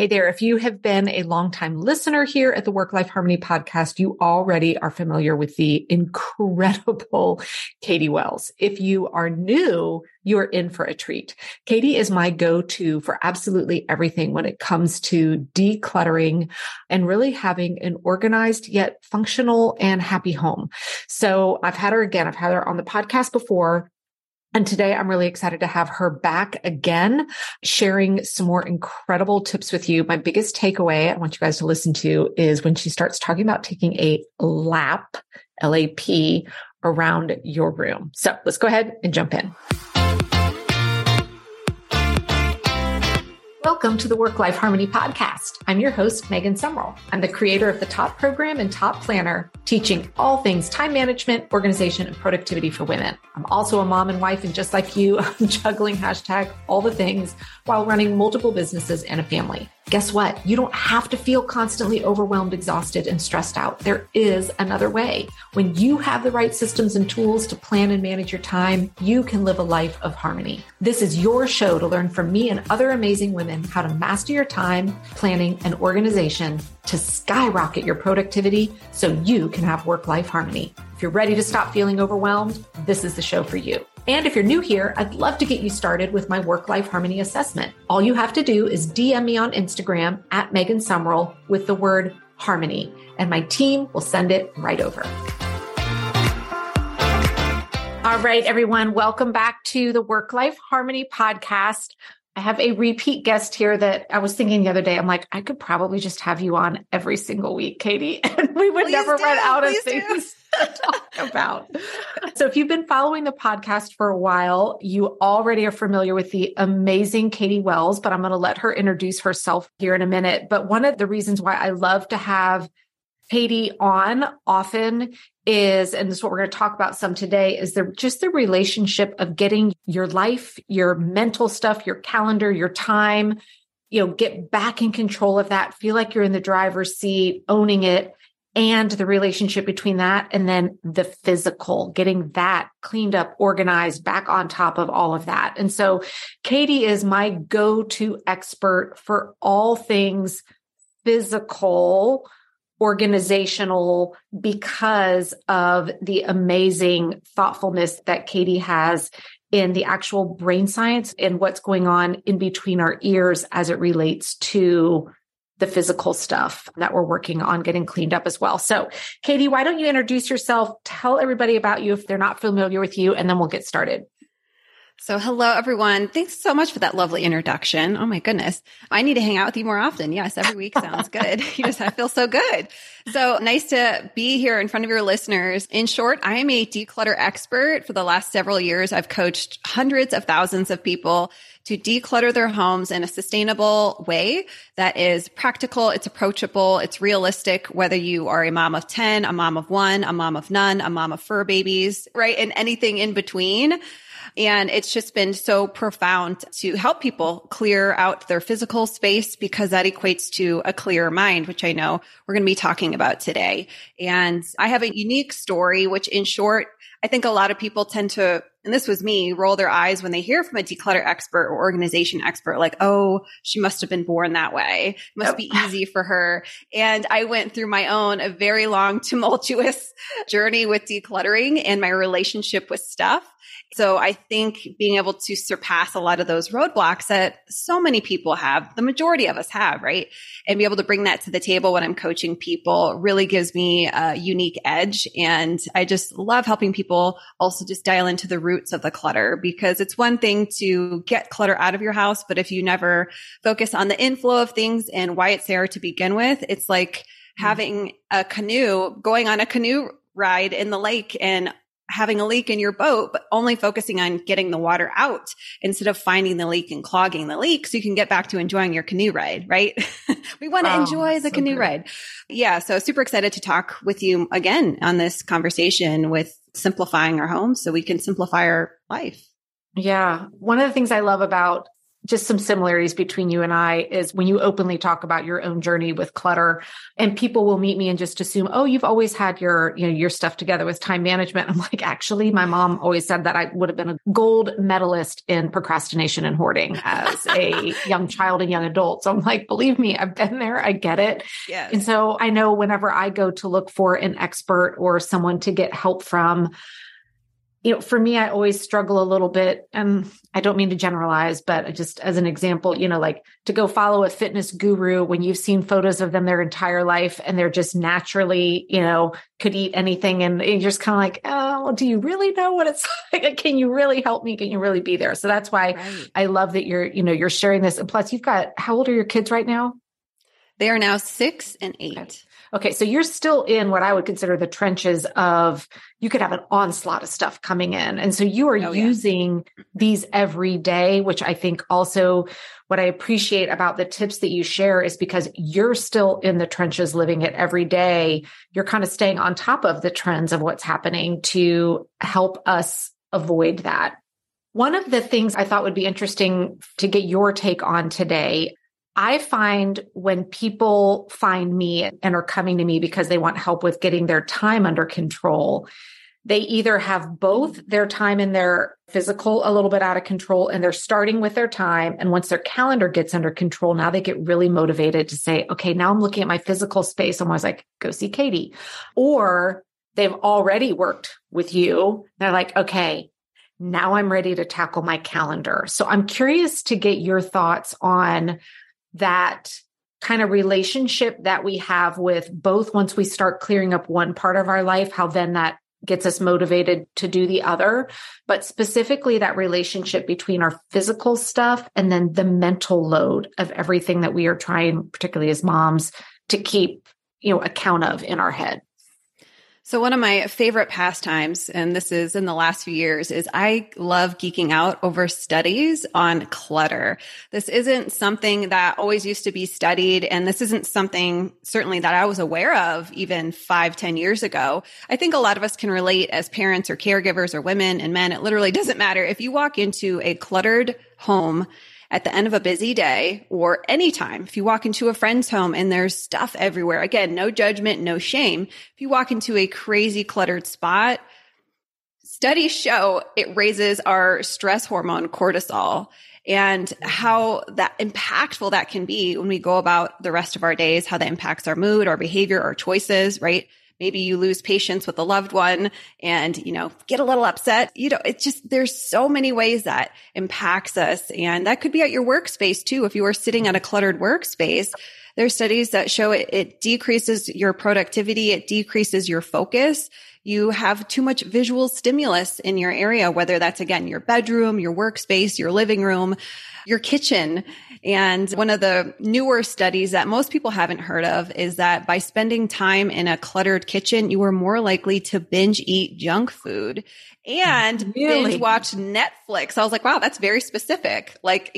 Hey there. If you have been a longtime listener here at the Work-Life Harmony podcast, you already are familiar with the incredible Katie Wells. If you are new, you are in for a treat. Katie is my go-to for absolutely everything when it comes to decluttering and really having an organized yet functional and happy home. So I've had her on the podcast before. And today I'm really excited to have her back again, sharing some more incredible tips with you. My biggest takeaway I want you guys to listen to is when she starts talking about taking a lap, LAP, around your room. So let's go ahead and jump in. Welcome to the Work-Life Harmony podcast. I'm your host, Megan Sumrell. I'm the creator of the Top Program and Top Planner, teaching all things time management, organization, and productivity for women. I'm also a mom and wife, and just like you, I'm juggling all the things while running multiple businesses and a family. Guess what? You don't have to feel constantly overwhelmed, exhausted, and stressed out. There is another way. When you have the right systems and tools to plan and manage your time, you can live a life of harmony. This is your show to learn from me and other amazing women how to master your time, planning, and organization to skyrocket your productivity so you can have work-life harmony. If you're ready to stop feeling overwhelmed, this is the show for you. And if you're new here, I'd love to get you started with my Work-Life Harmony assessment. All you have to do is DM me on Instagram at Megan Sumrell with the word harmony, and my team will send it right over. All right, everyone, welcome back to the Work-Life Harmony podcast. I have a repeat guest here that I was thinking the other day. I'm like, I could probably just have you on every single week, Katie, and we would never run out of things to talk about. So if you've been following the podcast for a while, you already are familiar with the amazing Katie Wells, but I'm going to let her introduce herself here in a minute. But one of the reasons why I love to have Katie on often is, and this is what we're going to talk about some today, is the relationship of getting your life, your mental stuff, your calendar, your time, get back in control of that, feel like you're in the driver's seat, owning it, and the relationship between that and then the physical, getting that cleaned up, organized, back on top of all of that. And so Katie is my go-to expert for all things physical, organizational, because of the amazing thoughtfulness that Katie has in the actual brain science and what's going on in between our ears as it relates to the physical stuff that we're working on getting cleaned up as well. So Katie, why don't you introduce yourself? Tell everybody about you if they're not familiar with you, and then we'll get started. So hello, everyone. Thanks so much for that lovely introduction. Oh my goodness. I need to hang out with you more often. Yes, every week sounds good. I feel so good. So nice to be here in front of your listeners. In short, I am a declutter expert. For the last several years, I've coached hundreds of thousands of people to declutter their homes in a sustainable way that is practical, it's approachable, it's realistic, whether you are a mom of 10, a mom of 1, a mom of none, a mom of fur babies, right? And anything in between. And it's just been so profound to help people clear out their physical space, because that equates to a clearer mind, which I know we're going to be talking about today. And I have a unique story, which in short, I think a lot of people tend to, and this was me, roll their eyes when they hear from a declutter expert or organization expert, like, oh, she must have been born that way. It must be easy for her. And I went through my own, a very long, tumultuous journey with decluttering and my relationship with stuff. So I think being able to surpass a lot of those roadblocks that so many people have, the majority of us have, right? And be able to bring that to the table when I'm coaching people really gives me a unique edge. And I just love helping people also just dial into the roots of the clutter, because it's one thing to get clutter out of your house, but if you never focus on the inflow of things and why it's there to begin with, it's like having a canoe, going on a canoe ride in the lake and having a leak in your boat, but only focusing on getting the water out instead of finding the leak and clogging the leak so you can get back to enjoying your canoe ride, right? We want to enjoy the canoe ride. Yeah. So super excited to talk with you again on this conversation with simplifying our homes so we can simplify our life. Yeah. One of the things I love about just some similarities between you and I is when you openly talk about your own journey with clutter, and people will meet me and just assume, oh, you've always had your stuff together with time management. I'm like, actually, my mom always said that I would have been a gold medalist in procrastination and hoarding as a young child and young adult. So I'm like, believe me, I've been there. I get it. Yes. And so I know whenever I go to look for an expert or someone to get help from, for me, I always struggle a little bit, and I don't mean to generalize, but just as an example, like to go follow a fitness guru when you've seen photos of them their entire life and they're just naturally, could eat anything. And you're just kind of like, oh, well, do you really know what it's like? Can you really help me? Can you really be there? So that's why I love that you're sharing this. And plus how old are your kids right now? They are now 6 and 8. Okay. So you're still in what I would consider the trenches of, you could have an onslaught of stuff coming in. And so you are using these every day, which I think also what I appreciate about the tips that you share is because you're still in the trenches living it every day. You're kind of staying on top of the trends of what's happening to help us avoid that. One of the things I thought would be interesting to get your take on today, I find when people find me and are coming to me because they want help with getting their time under control, they either have both their time and their physical a little bit out of control, and they're starting with their time. And once their calendar gets under control, now they get really motivated to say, okay, now I'm looking at my physical space. I'm always like, go see Katie. Or they've already worked with you. They're like, okay, now I'm ready to tackle my calendar. So I'm curious to get your thoughts on that kind of relationship that we have with both once we start clearing up one part of our life, how then that gets us motivated to do the other, but specifically that relationship between our physical stuff and then the mental load of everything that we are trying, particularly as moms, to keep, account of in our head. So one of my favorite pastimes, and this is in the last few years, is I love geeking out over studies on clutter. This isn't something that always used to be studied, and this isn't something certainly that I was aware of even 5-10 years ago. I think a lot of us can relate as parents or caregivers or women and men. It literally doesn't matter. If you walk into a cluttered home at the end of a busy day or anytime, if you walk into a friend's home and there's stuff everywhere, again, no judgment, no shame. If you walk into a crazy cluttered spot, studies show it raises our stress hormone cortisol, and how that impactful that can be when we go about the rest of our days, how that impacts our mood, our behavior, our choices, right? Maybe you lose patience with a loved one and, get a little upset. It's just, there's so many ways that impacts us. And that could be at your workspace too. If you are sitting at a cluttered workspace, there's studies that show it decreases your productivity. It decreases your focus. You have too much visual stimulus in your area, whether that's, again, your bedroom, your workspace, your living room, your kitchen. And one of the newer studies that most people haven't heard of is that by spending time in a cluttered kitchen, you are more likely to binge eat junk food and binge watch Netflix. I was like, wow, that's very specific.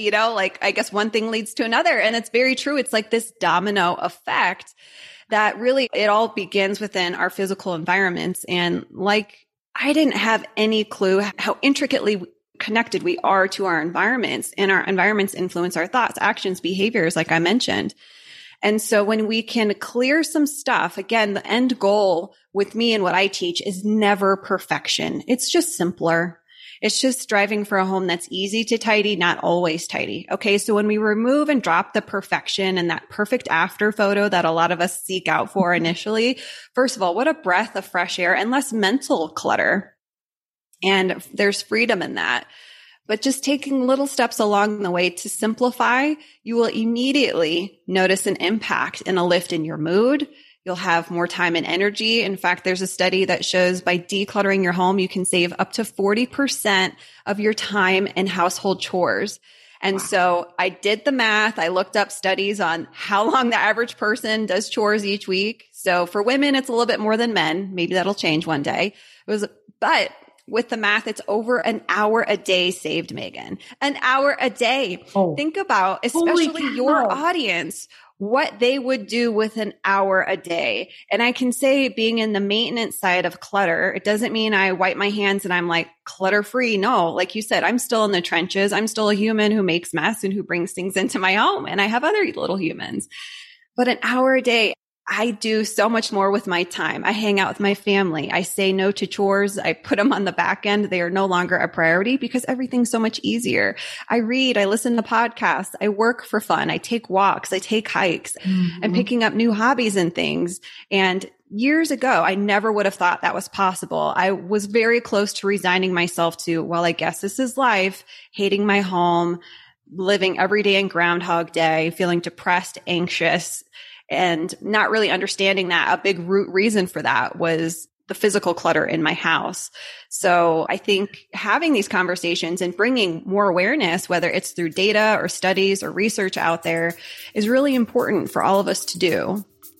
I guess one thing leads to another. And it's very true. It's like this domino effect that really, it all begins within our physical environments. And I didn't have any clue how intricately connected we are to our environments, and our environments influence our thoughts, actions, behaviors, like I mentioned. And so when we can clear some stuff, again, the end goal with me and what I teach is never perfection. It's just simpler. It's just striving for a home that's easy to tidy, not always tidy. Okay. So when we remove and drop the perfection and that perfect after photo that a lot of us seek out for initially, first of all, what a breath of fresh air and less mental clutter. And there's freedom in that. But just taking little steps along the way to simplify, you will immediately notice an impact and a lift in your mood. You'll have more time and energy. In fact, there's a study that shows by decluttering your home, you can save up to 40% of your time in household chores. And so I did the math. I looked up studies on how long the average person does chores each week. So for women, it's a little bit more than men. Maybe that'll change one day. But with the math, it's over an hour a day saved, Megan. An hour a day. Oh, think about, especially your audience, what they would do with an hour a day. And I can say, being in the maintenance side of clutter, it doesn't mean I wipe my hands and I'm like clutter free. No, like you said, I'm still in the trenches. I'm still a human who makes mess and who brings things into my home. And I have other little humans. But an hour a day, I do so much more with my time. I hang out with my family. I say no to chores. I put them on the back end. They are no longer a priority because everything's so much easier. I read, I listen to podcasts. I work for fun. I take walks. I take hikes. I'm picking up new hobbies and things. And years ago, I never would have thought that was possible. I was very close to resigning myself to, well, I guess this is life, hating my home, living every day in Groundhog Day, feeling depressed, anxious, and not really understanding that a big root reason for that was the physical clutter in my house. So I think having these conversations and bringing more awareness, whether it's through data or studies or research out there, is really important for all of us to do.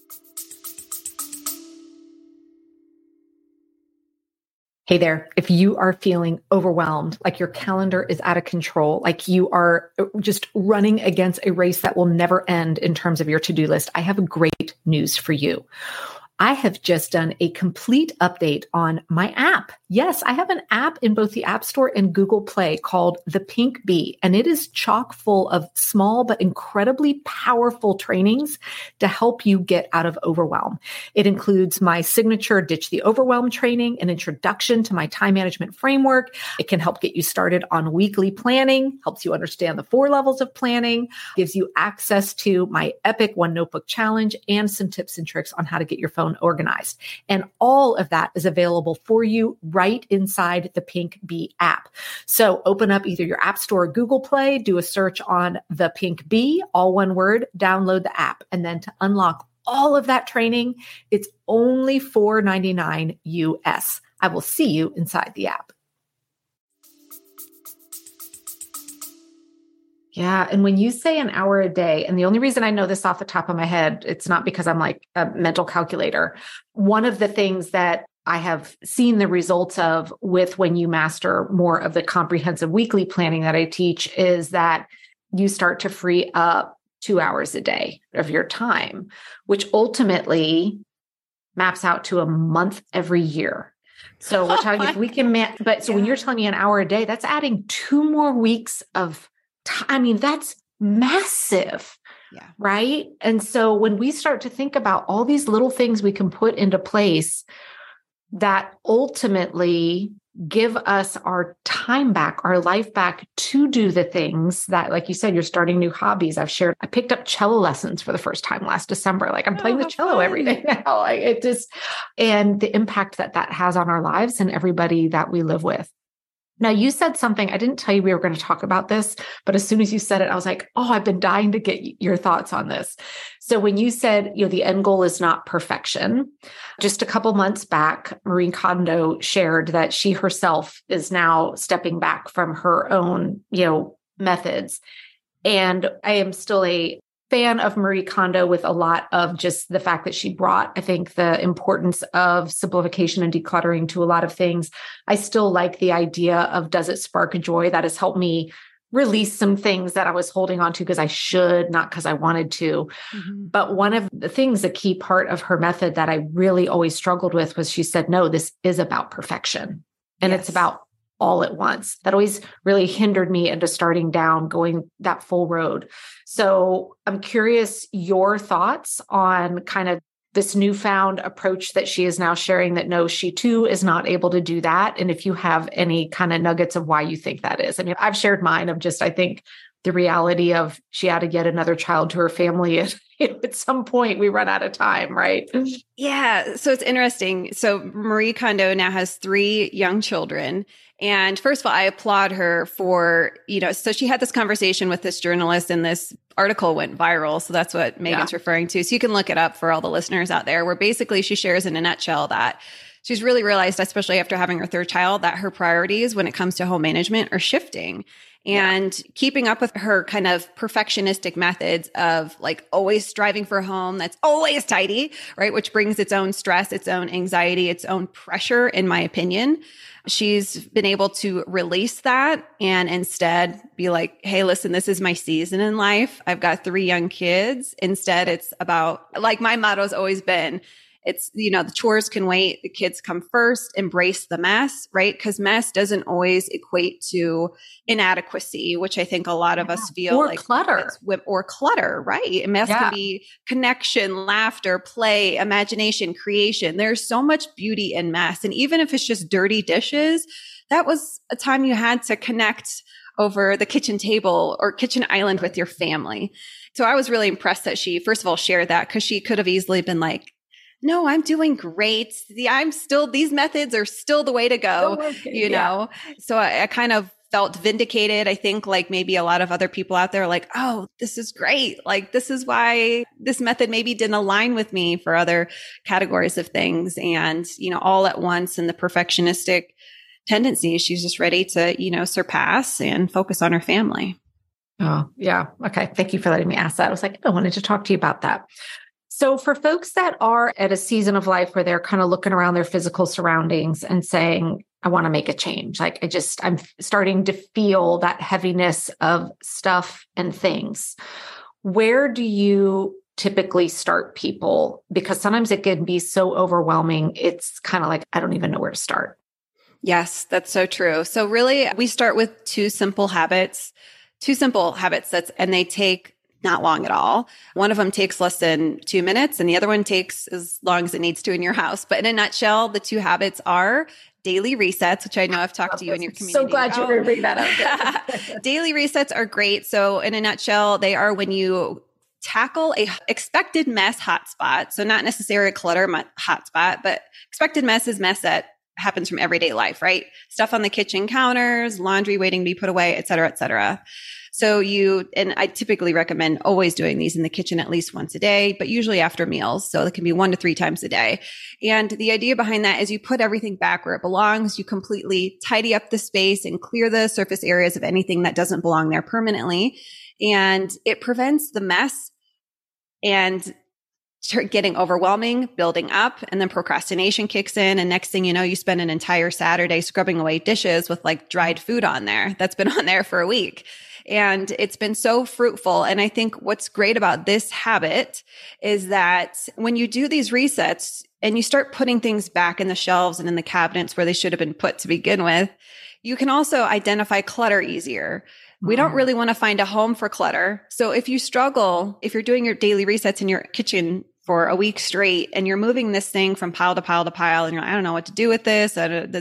Hey there, if you are feeling overwhelmed, like your calendar is out of control, like you are just running against a race that will never end in terms of your to-do list, I have great news for you. I have just done a complete update on my app. Yes, I have an app in both the App Store and Google Play called The Pink Bee, and it is chock full of small but incredibly powerful trainings to help you get out of overwhelm. It includes my signature Ditch the Overwhelm training, an introduction to my time management framework. It can help get you started on weekly planning, helps you understand the 4 levels of planning, gives you access to my epic One Notebook challenge, and some tips and tricks on how to get your phone organized. And all of that is available for you right inside the Pink Bee app. So open up either your App Store or Google Play, do a search on The Pink Bee, all one word, download the app. And then to unlock all of that training, it's only $4.99 US. I will see you inside the app. Yeah. And when you say an hour a day, and the only reason I know this off the top of my head, it's not because I'm like a mental calculator. One of the things that I have seen the results of with when you master more of the comprehensive weekly planning that I teach is that you start to free up 2 hours a day of your time, which ultimately maps out to a month every year. So we're talking, if we can, when you're telling me an hour a day, that's adding 2 more weeks of I mean, that's massive, right? And so when we start to think about all these little things we can put into place that ultimately give us our time back, our life back to do the things that, like you said, you're starting new hobbies. I picked up cello lessons for the first time last December. Like I'm playing the cello every day now. Like it just, and the impact that has on our lives and everybody that we live with. Now, you said something, I didn't tell you we were going to talk about this, but as soon as you said it, I was like, oh, I've been dying to get your thoughts on this. So when you said, the end goal is not perfection, just a couple months back, Marie Kondo shared that she herself is now stepping back from her own, methods. And I am still a fan of Marie Kondo with a lot of just the fact that she brought, I think, the importance of simplification and decluttering to a lot of things. I still like the idea of, does it spark a joy? That has helped me release some things that I was holding on to because I should, not because I wanted to. Mm-hmm. But one of the things, a key part of her method that I really always struggled with was she said, no, this is about perfection. And it's about all at once. That always really hindered me into starting down, going that full road. So I'm curious your thoughts on kind of this newfound approach that she is now sharing, that no, she too is not able to do that. And if you have any kind of nuggets of why you think that is. I mean, I've shared mine of just, I think the reality of she had to get another child to her family. And at some point we run out of time, right? Yeah. So it's interesting. So Marie Kondo now has 3 young children. And first of all, I applaud her for, so she had this conversation with this journalist and this article went viral. So that's what Megan's referring to. So you can look it up for all the listeners out there, where basically she shares in a nutshell that she's really realized, especially after having her third child, that her priorities when it comes to home management are shifting. And keeping up with her kind of perfectionistic methods of like always striving for a home that's always tidy, right? Which brings its own stress, its own anxiety, its own pressure, in my opinion. She's been able to release that and instead be like, hey, listen, this is my season in life. I've got 3 young kids. Instead, it's about, like, my motto's always been, it's, the chores can wait. The kids come first. Embrace the mess, right? Because mess doesn't always equate to inadequacy, which I think a lot of us feel or like clutter. Or clutter, right? And mess can be connection, laughter, play, imagination, creation. There's so much beauty in mess. And even if it's just dirty dishes, that was a time you had to connect over the kitchen table or kitchen island with your family. So I was really impressed that she, first of all, shared that, because she could have easily been like, no, I'm doing great. These methods are still the way to go, know? So I kind of felt vindicated. I think like maybe a lot of other people out there are like, oh, this is great. Like, this is why this method maybe didn't align with me for other categories of things. And, all at once in the perfectionistic tendencies, she's just ready to, surpass and focus on her family. Oh, yeah. Okay. Thank you for letting me ask that. I was like, I wanted to talk to you about that. So for folks that are at a season of life where they're kind of looking around their physical surroundings and saying, I want to make a change. Like I'm starting to feel that heaviness of stuff and things. Where do you typically start people? Because sometimes it can be so overwhelming. It's kind of like, I don't even know where to start. Yes, that's so true. So really, we start with two simple habits and they take not long at all. One of them takes less than 2 minutes and the other one takes as long as it needs to in your house. But in a nutshell, the two habits are daily resets, which I know I've talked to you in your community. So glad you were going to bring that up. Daily resets are great. So in a nutshell, they are when you tackle a expected mess hotspot. So not necessarily a clutter hotspot, but expected mess is mess that happens from everyday life, right? Stuff on the kitchen counters, laundry waiting to be put away, et cetera, et cetera. So and I typically recommend always doing these in the kitchen at least once a day, but usually after meals. So it can be 1 to 3 times a day. And the idea behind that is you put everything back where it belongs. You completely tidy up the space and clear the surface areas of anything that doesn't belong there permanently. And it prevents the mess and getting overwhelming, building up, and then procrastination kicks in. And next thing you know, you spend an entire Saturday scrubbing away dishes with like dried food on there that's been on there for a week. And it's been so fruitful. And I think what's great about this habit is that when you do these resets and you start putting things back in the shelves and in the cabinets where they should have been put to begin with, you can also identify clutter easier. We don't really want to find a home for clutter. So if you struggle, if you're doing your daily resets in your kitchen for a week straight and you're moving this thing from pile to pile to pile and you're like, I don't know what to do with this.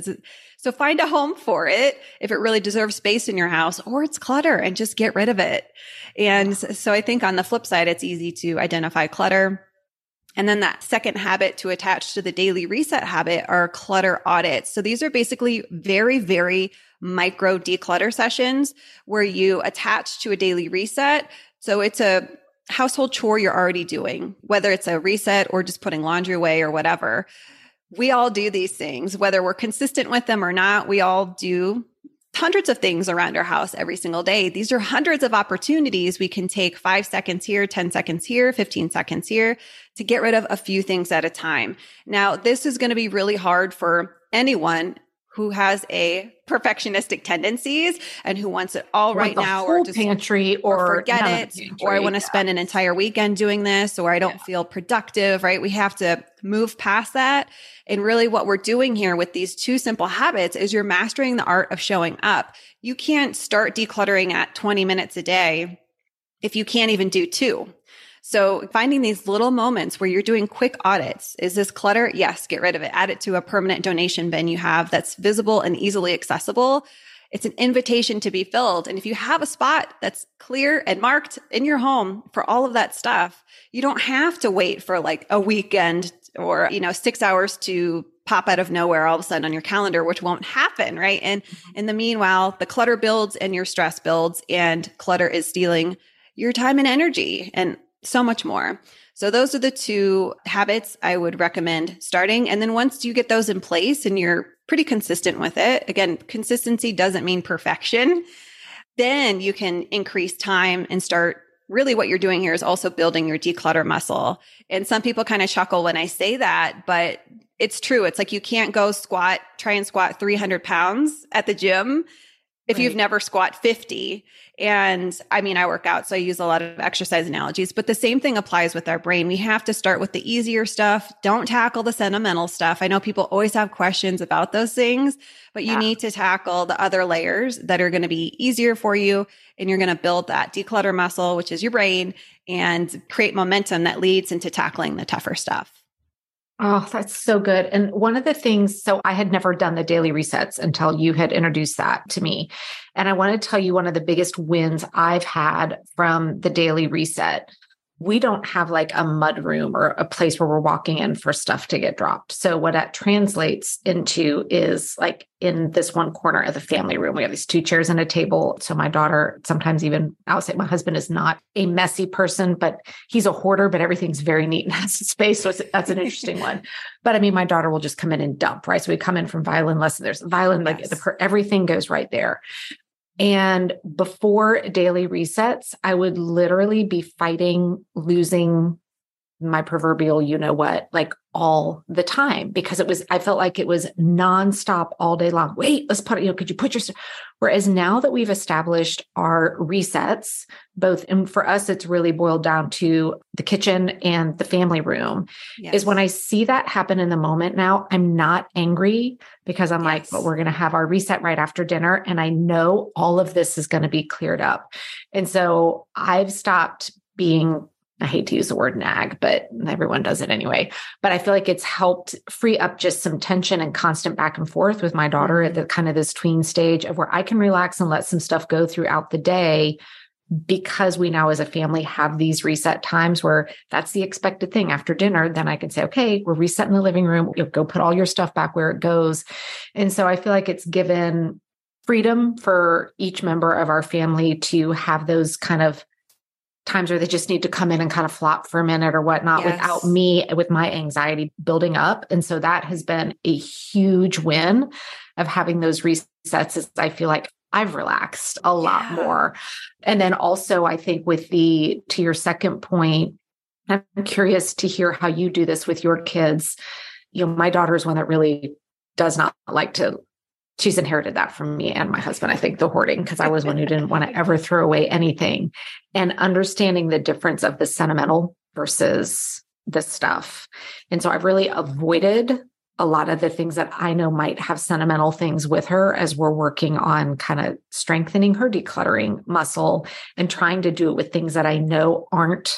So find a home for it if it really deserves space in your house, or it's clutter and just get rid of it. And so I think on the flip side, it's easy to identify clutter. And then that second habit to attach to the daily reset habit are clutter audits. So these are basically very, very micro declutter sessions where you attach to a daily reset. So it's a household chore you're already doing, whether it's a reset or just putting laundry away or whatever. We all do these things, whether we're consistent with them or not. We all do hundreds of things around our house every single day. These are hundreds of opportunities we can take 5 seconds here, 10 seconds here, 15 seconds here to get rid of a few things at a time. Now, this is going to be really hard for anyone who has a perfectionistic tendencies and who wants it all right now, or just pantry or forget it, or I want to spend an entire weekend doing this, or I don't feel productive, right? We have to move past that. And really what we're doing here with these two simple habits is you're mastering the art of showing up. You can't start decluttering at 20 minutes a day if you can't even do 2. So finding these little moments where you're doing quick audits. Is this clutter? Yes, get rid of it. Add it to a permanent donation bin you have that's visible and easily accessible. It's an invitation to be filled. And if you have a spot that's clear and marked in your home for all of that stuff, you don't have to wait for like a weekend or, 6 hours to pop out of nowhere all of a sudden on your calendar, which won't happen, right? And in the meanwhile, the clutter builds and your stress builds, and clutter is stealing your time and energy and so much more. So those are the two habits I would recommend starting. And then once you get those in place and you're pretty consistent with it, again, consistency doesn't mean perfection, then you can increase time and start. Really what you're doing here is also building your declutter muscle. And some people kind of chuckle when I say that, but it's true. It's like you can't go try and squat 300 pounds at the gym if you've never squat 50. And I mean, I work out, so I use a lot of exercise analogies, but the same thing applies with our brain. We have to start with the easier stuff. Don't tackle the sentimental stuff. I know people always have questions about those things, but you need to tackle the other layers that are going to be easier for you. And you're going to build that declutter muscle, which is your brain, and create momentum that leads into tackling the tougher stuff. Oh, that's so good. And one of the things, so I had never done the daily resets until you had introduced that to me. And I want to tell you one of the biggest wins I've had from the daily reset. We don't have like a mud room or a place where we're walking in for stuff to get dropped. So what that translates into is like in this one corner of the family room, we have these 2 chairs and a table. So my daughter, sometimes even I'll say my husband is not a messy person, but he's a hoarder, but everything's very neat and has space. So that's an interesting one. But I mean, my daughter will just come in and dump, right? So we come in from violin lesson. There's a violin, like everything goes right there. And before daily resets, I would literally be fighting losing my proverbial, you know what, like all the time, because I felt like it was nonstop all day long. Wait, let's put it, could you put your stuff? Whereas now that we've established our resets, both, and for us, it's really boiled down to the kitchen and the family room, is when I see that happen in the moment now, I'm not angry because I'm like, but we're going to have our reset right after dinner. And I know all of this is going to be cleared up. And so I've stopped being, I hate to use the word nag, but everyone does it anyway. But I feel like it's helped free up just some tension and constant back and forth with my daughter at the kind of this tween stage of where I can relax and let some stuff go throughout the day, because we now as a family have these reset times where that's the expected thing after dinner. Then I can say, okay, we're resetting the living room. You'll go put all your stuff back where it goes. And so I feel like it's given freedom for each member of our family to have those kind of times where they just need to come in and kind of flop for a minute or whatnot without me, with my anxiety building up. And so that has been a huge win of having those resets, is I feel like I've relaxed a lot more. And then also I think to your second point, I'm curious to hear how you do this with your kids. You know, my daughter is one that really does not like to, she's inherited that from me and my husband, I think, the hoarding, because I was one who didn't want to ever throw away anything, and understanding the difference of the sentimental versus the stuff. And so I've really avoided a lot of the things that I know might have sentimental things with her as we're working on kind of strengthening her decluttering muscle and trying to do it with things that I know aren't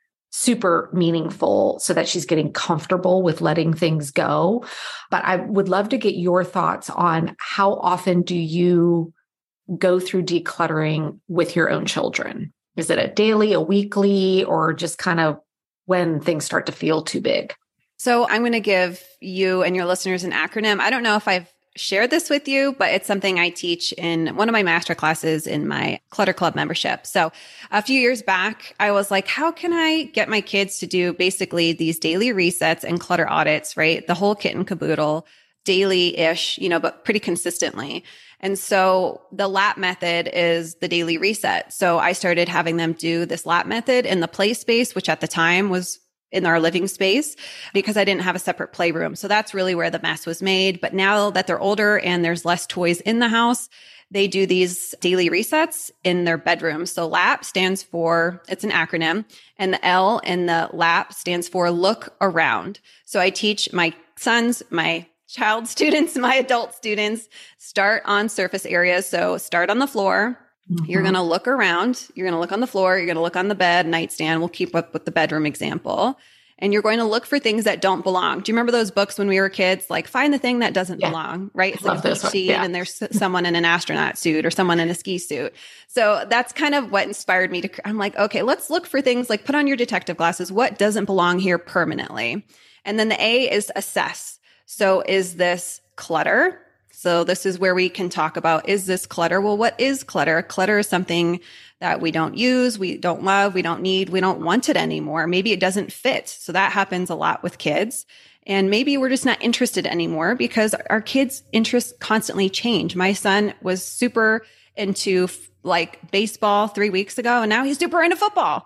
super meaningful, so that she's getting comfortable with letting things go. But I would love to get your thoughts on how often do you go through decluttering with your own children? Is it a daily, a weekly, or just kind of when things start to feel too big? So I'm going to give you and your listeners an acronym. I don't know if I've shared this with you, but it's something I teach in one of my master classes in my Clutter Club membership. So a few years back, I was like, how can I get my kids to do basically these daily resets and clutter audits, right? The whole kit and caboodle, daily-ish, but pretty consistently. And so the LAP method is the daily reset. So I started having them do this LAP method in the play space, which at the time was in our living space, because I didn't have a separate playroom. So that's really where the mess was made. But now that they're older and there's less toys in the house, they do these daily resets in their bedroom. So LAP stands for, it's an acronym, and the L in the LAP stands for look around. So I teach my sons, my child students, my adult students, start on surface areas. So start on the floor. You're going to look around. You're going to look on the floor. You're going to look on the bed, nightstand. We'll keep up with the bedroom example. And you're going to look for things that don't belong. Do you remember those books when we were kids? Like, find the thing that doesn't belong, right? It's like a beach scene and there's someone in an astronaut suit or someone in a ski suit. So that's kind of what inspired me I'm like, okay, let's look for things like, put on your detective glasses. What doesn't belong here permanently? And then the A is assess. So is this clutter? So this is where we can talk about, is this clutter? Well, what is clutter? Clutter is something that we don't use, we don't love, we don't need, we don't want it anymore. Maybe it doesn't fit. So that happens a lot with kids. And maybe we're just not interested anymore because our kids' interests constantly change. My son was super into like baseball 3 weeks ago, and now he's super into football.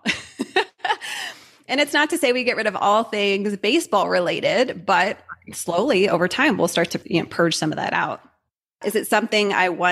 And it's not to say we get rid of all things baseball related, but slowly over time, we'll start to purge some of that out. Is it something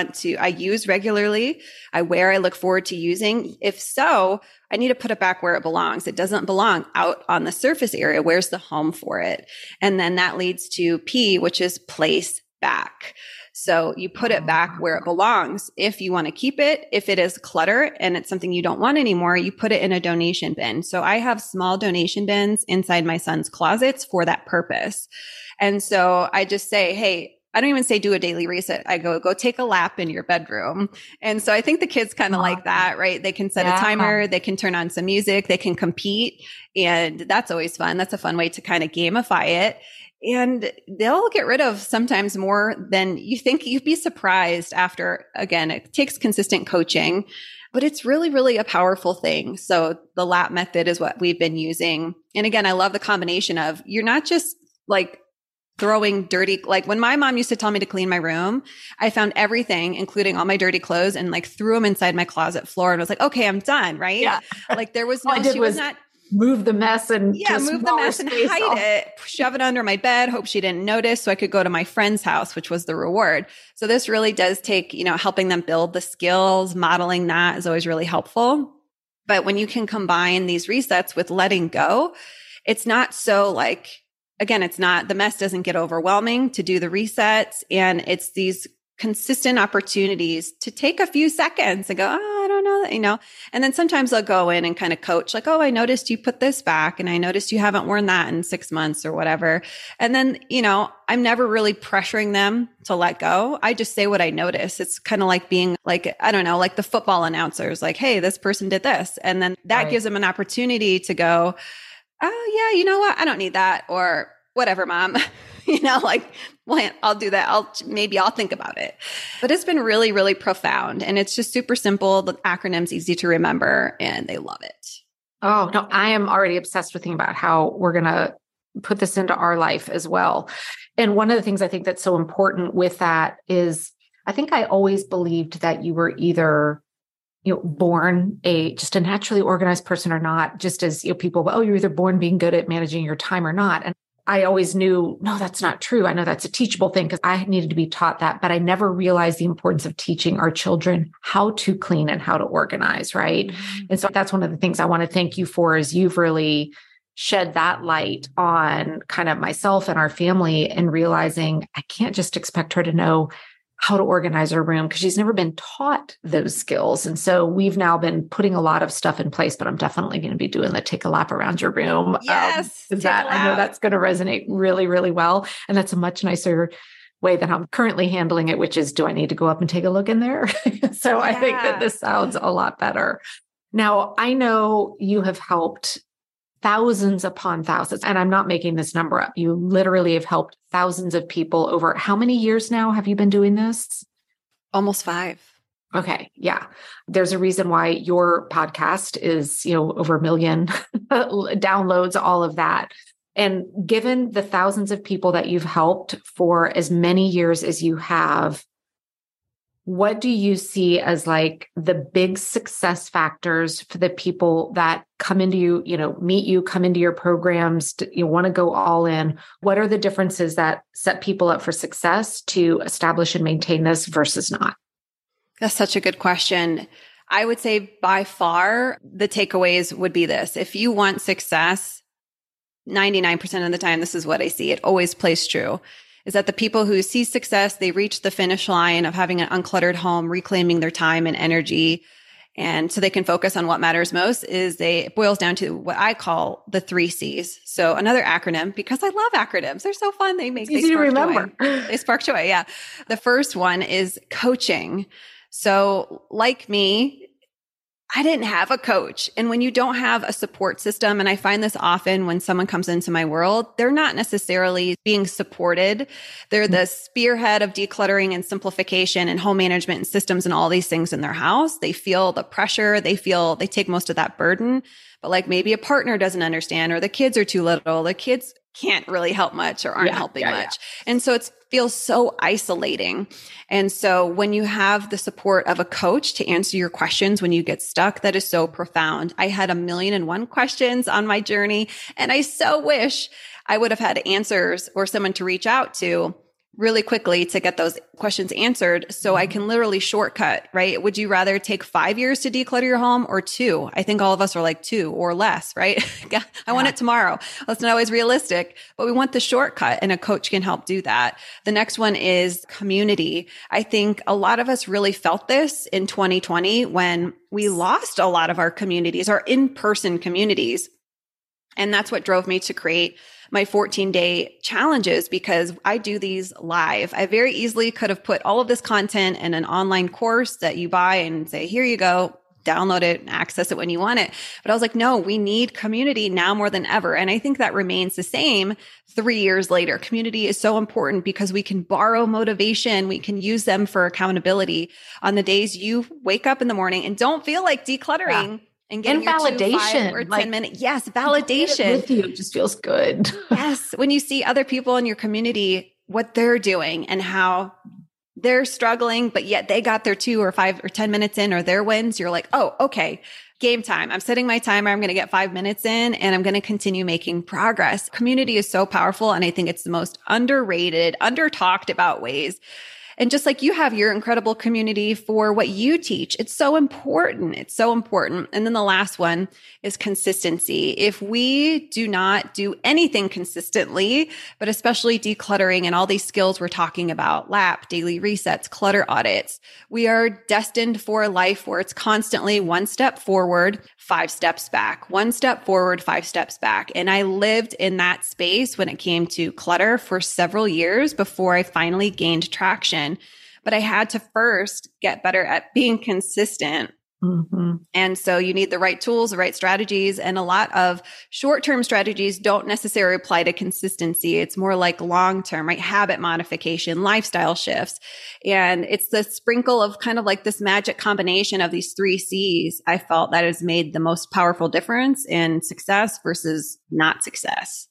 I use regularly? I look forward to using? If so, I need to put it back where it belongs. It doesn't belong out on the surface area. Where's the home for it? And then that leads to P, which is place back. So you put it back where it belongs. If you want to keep it, if it is clutter and it's something you don't want anymore, you put it in a donation bin. So I have small donation bins inside my son's closets for that purpose. And so I just say, hey, I don't even say do a daily reset. I go take a lap in your bedroom. And so I think the kids kind of like that, right? They can set a timer, they can turn on some music, they can compete. And that's always fun. That's a fun way to kind of gamify it. And they'll get rid of sometimes more than you think. You'd be surprised after, again, it takes consistent coaching, but it's really, really a powerful thing. So the lap method is what we've been using. And again, I love the combination of you're not just like throwing dirty, like when my mom used to tell me to clean my room, I found everything, including all my dirty clothes, and like threw them inside my closet floor and was like, okay, I'm done. Right. Yeah. Like there was no, she was not. Move the mess and move the mess and hide it, shove it under my bed, hope she didn't notice so I could go to my friend's house, which was the reward. So this really does take, helping them build the skills, modeling that is always really helpful. But when you can combine these resets with letting go, it's not so like, again, it's not, the mess doesn't get overwhelming to do the resets. And it's these consistent opportunities to take a few seconds and go, I don't know, and then sometimes I'll go in and kind of coach like, oh, I noticed you put this back and I noticed you haven't worn that in 6 months or whatever. And then, I'm never really pressuring them to let go. I just say what I notice. It's kind of like being like, I don't know, like the football announcers, like, hey, this person did this. And then that gives them an opportunity to go, oh yeah, you know what? I don't need that or whatever, mom, well, I'll do that. I'll think about it. But it's been really, really profound. And it's just super simple. The acronym's easy to remember and they love it. Oh, no, I am already obsessed with thinking about how we're going to put this into our life as well. And one of the things I think that's so important with that is I think I always believed that you were either born just a naturally organized person or not, just as people, you're either born being good at managing your time or not. And I always knew, no, that's not true. I know that's a teachable thing because I needed to be taught that, but I never realized the importance of teaching our children how to clean and how to organize, right? Mm-hmm. And so that's one of the things I want to thank you for is you've really shed that light on kind of myself and our family and realizing I can't just expect her to know how to organize her room because she's never been taught those skills. And so we've now been putting a lot of stuff in place, but I'm definitely going to be doing the take a lap around your room. Yes. I know that's going to resonate really, really well. And that's a much nicer way than I'm currently handling it, which is, do I need to go up and take a look in there? So I think that this sounds a lot better. Now, I know you have helped thousands upon thousands, and I'm not making this number up. You literally have helped thousands of people over how many years now have you been doing this? Almost 5. Okay. Yeah. There's a reason why your podcast is, over 1 million downloads, all of that. And given the thousands of people that you've helped for as many years as you have, what do you see as like the big success factors for the people that come into you, meet you, come into your programs, you want to go all in? What are the differences that set people up for success to establish and maintain this versus not? That's such a good question. I would say by far the takeaways would be this. If you want success, 99% of the time, this is what I see. It always plays true. Is that the people who see success, they reach the finish line of having an uncluttered home, reclaiming their time and energy. And so they can focus on what matters most it boils down to what I call the 3 C's. So another acronym, because I love acronyms. They're so fun. They easy to remember. They spark joy. Yeah. The first one is coaching. So like me, I didn't have a coach. And when you don't have a support system, and I find this often when someone comes into my world, they're not necessarily being supported. They're the spearhead of decluttering and simplification and home management and systems and all these things in their house. They feel the pressure. They feel they take most of that burden, but like maybe a partner doesn't understand, or the kids are too little. The kids can't really help much or aren't helping much. And so it feels so isolating. And so when you have the support of a coach to answer your questions when you get stuck, that is so profound. I had 1,000,001 questions on my journey, and I so wish I would have had answers or someone to reach out to really quickly to get those questions answered, so I can literally shortcut, right? Would you rather take 5 years to declutter your home or 2? I think all of us are like 2 or less, right? I want it tomorrow. That's not always realistic, but we want the shortcut, and a coach can help do that. The next one is community. I think a lot of us really felt this in 2020 when we lost a lot of our communities, our in-person communities. And that's what drove me to create my 14-day challenges, because I do these live. I very easily could have put all of this content in an online course that you buy and say, here you go, download it and access it when you want it. But I was like, no, we need community now more than ever. And I think that remains the same 3 years later. Community is so important because we can borrow motivation. We can use them for accountability on the days you wake up in the morning and don't feel like decluttering. And getting validation, 5 or 10 minutes. Yes, validation. With you, it just feels good. Yes. When you see other people in your community, what they're doing and how they're struggling, but yet they got their 2 or 5 or 10 minutes in, or their wins, you're like, oh, okay, game time. I'm setting my timer. I'm going to get 5 minutes in, and I'm going to continue making progress. Community is so powerful. And I think it's the most underrated, under talked about ways. And just like you have your incredible community for what you teach, it's so important. It's so important. And then the last one is consistency. If we do not do anything consistently, but especially decluttering and all these skills we're talking about, LAP, daily resets, clutter audits, we are destined for a life where it's constantly 1 step forward, 5 steps back, 1 step forward, 5 steps back. And I lived in that space when it came to clutter for several years before I finally gained traction. But I had to first get better at being consistent. Mm-hmm. And so you need the right tools, the right strategies, and a lot of short-term strategies don't necessarily apply to consistency. It's more like long-term, right? Habit modification, lifestyle shifts. And it's the sprinkle of kind of like this magic combination of these 3 C's I felt that has made the most powerful difference in success versus not success.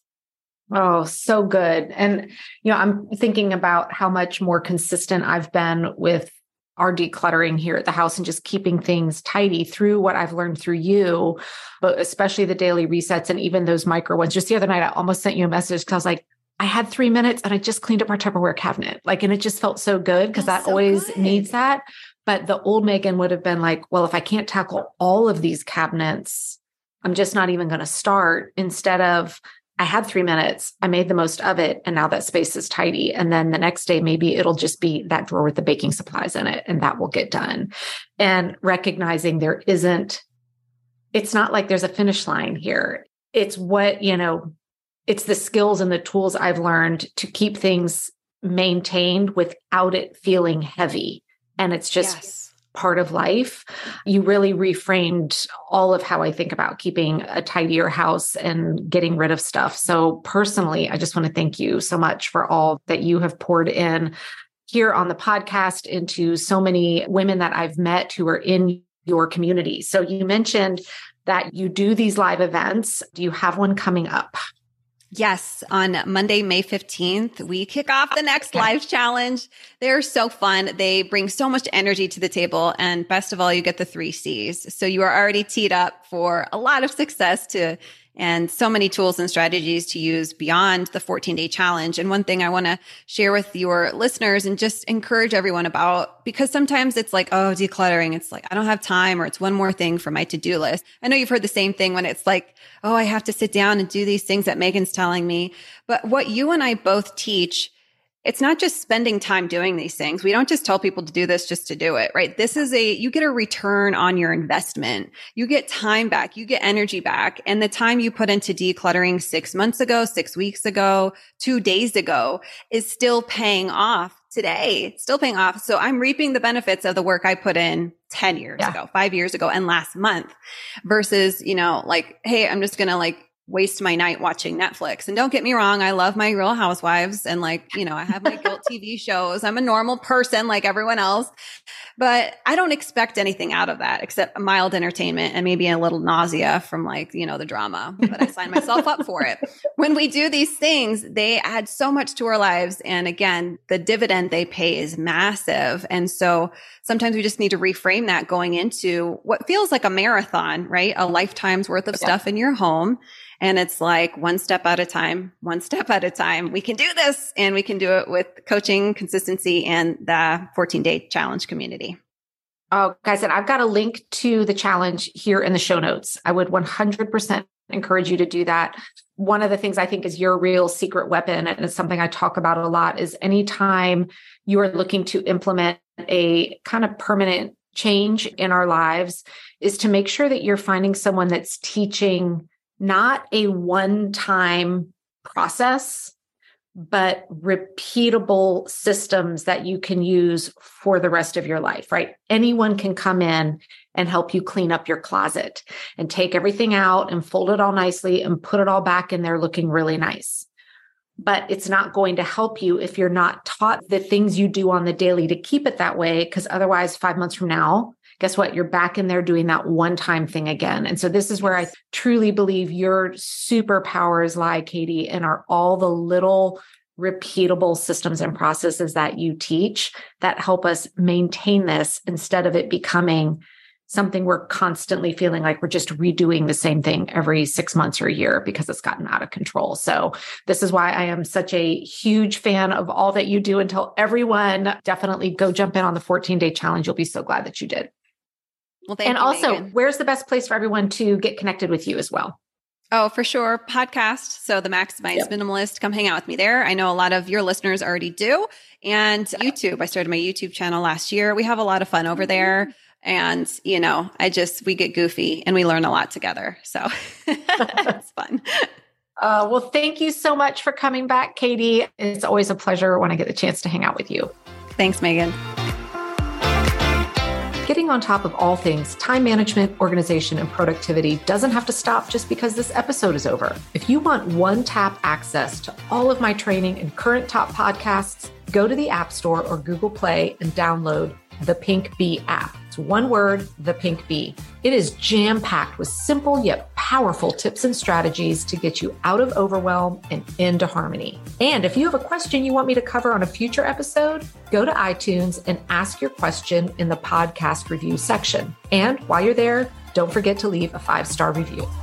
Oh, so good. And, I'm thinking about how much more consistent I've been with our decluttering here at the house and just keeping things tidy through what I've learned through you, but especially the daily resets and even those micro ones. Just the other night, I almost sent you a message because I was like, I had 3 minutes and I just cleaned up our Tupperware cabinet. And it just felt so good because that always needs that. But the old Megan would have been like, well, if I can't tackle all of these cabinets, I'm just not even going to start. Instead of, I had 3 minutes, I made the most of it, and now that space is tidy. And then the next day, maybe it'll just be that drawer with the baking supplies in it, and that will get done. And recognizing it's not like there's a finish line here. It's it's the skills and the tools I've learned to keep things maintained without it feeling heavy. And it's just part of life. You really reframed all of how I think about keeping a tidier house and getting rid of stuff. So personally, I just want to thank you so much for all that you have poured in here on the podcast into so many women that I've met who are in your community. So you mentioned that you do these live events. Do you have one coming up? Yes. On Monday, May 15th, we kick off the next live challenge. They're so fun. They bring so much energy to the table. And best of all, you get the 3 C's. So you are already teed up for a lot of success and so many tools and strategies to use beyond the 14-day challenge. And one thing I want to share with your listeners and just encourage everyone about, because sometimes it's like, oh, decluttering, it's like, I don't have time, or it's one more thing for my to-do list. I know you've heard the same thing when it's like, oh, I have to sit down and do these things that Megan's telling me. But what you and I both teach, it's not just spending time doing these things. We don't just tell people to do this just to do it, right? You get a return on your investment. You get time back, you get energy back. And the time you put into decluttering 6 months ago, 6 weeks ago, 2 days ago is still paying off today, still paying off. So I'm reaping the benefits of the work I put in 10 years ago, 5 years ago, and last month versus, like, hey, I'm just going to waste my night watching Netflix. And don't get me wrong, I love my Real Housewives and I have my guilt TV shows. I'm a normal person like everyone else, but I don't expect anything out of that except mild entertainment and maybe a little nausea from the drama, but I sign myself up for it. When we do these things, they add so much to our lives. And again, the dividend they pay is massive. And so sometimes we just need to reframe that going into what feels like a marathon, right? A lifetime's worth of stuff in your home. And it's like one step at a time, one step at a time. We can do this, and we can do it with coaching, consistency, and the 14-day challenge community. Oh, guys, and I've got a link to the challenge here in the show notes. I would 100% encourage you to do that. One of the things I think is your real secret weapon, and it's something I talk about a lot, is anytime you are looking to implement a kind of permanent change in our lives, is to make sure that you're finding someone that's teaching not a one-time process, but repeatable systems that you can use for the rest of your life, right? Anyone can come in and help you clean up your closet and take everything out and fold it all nicely and put it all back in there looking really nice. But it's not going to help you if you're not taught the things you do on the daily to keep it that way, because otherwise 5 months from now, guess what? You're back in there doing that one-time thing again. And so this is where I truly believe your superpowers lie, Katie, and are all the little repeatable systems and processes that you teach that help us maintain this instead of it becoming something we're constantly feeling like we're just redoing the same thing every 6 months or a year because it's gotten out of control. So this is why I am such a huge fan of all that you do, and tell everyone, definitely go jump in on the 14-day challenge. You'll be so glad that you did. Well, thank you, also, Megan. Where's the best place for everyone to get connected with you as well? Oh, for sure. Podcast. So the Maximize Minimalist, come hang out with me there. I know a lot of your listeners already do. And YouTube. I started my YouTube channel last year. We have a lot of fun over there. And, we get goofy and we learn a lot together. So it's fun. Well, thank you so much for coming back, Katie. It's always a pleasure when I get the chance to hang out with you. Thanks, Megan. Getting on top of all things time management, organization, and productivity doesn't have to stop just because this episode is over. If you want one-tap access to all of my training and current top podcasts, go to the App Store or Google Play and download the Pink Bee app. It's one word, the Pink Bee. It is jam-packed with simple yet powerful tips and strategies to get you out of overwhelm and into harmony. And if you have a question you want me to cover on a future episode, go to iTunes and ask your question in the podcast review section. And while you're there, don't forget to leave a 5-star review.